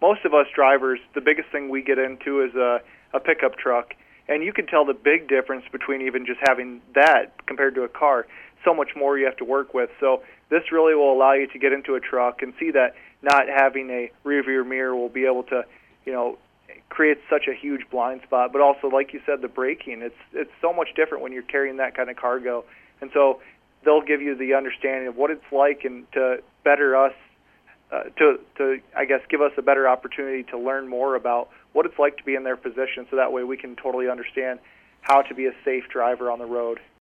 most of us drivers, the biggest thing we get into is a pickup truck. And you can tell the big difference between even just having that compared to a car. So much more you have to work with. So this really will allow you to get into a truck and see that not having a rear-view mirror will be able to, create such a huge blind spot. But also, like you said, the braking, it's so much different when you're carrying that kind of cargo. And so they'll give you the understanding of what it's like and to better us, I guess, give us a better opportunity to learn more about what it's like to be in their position, so that way we can totally understand how to be a safe driver on the road.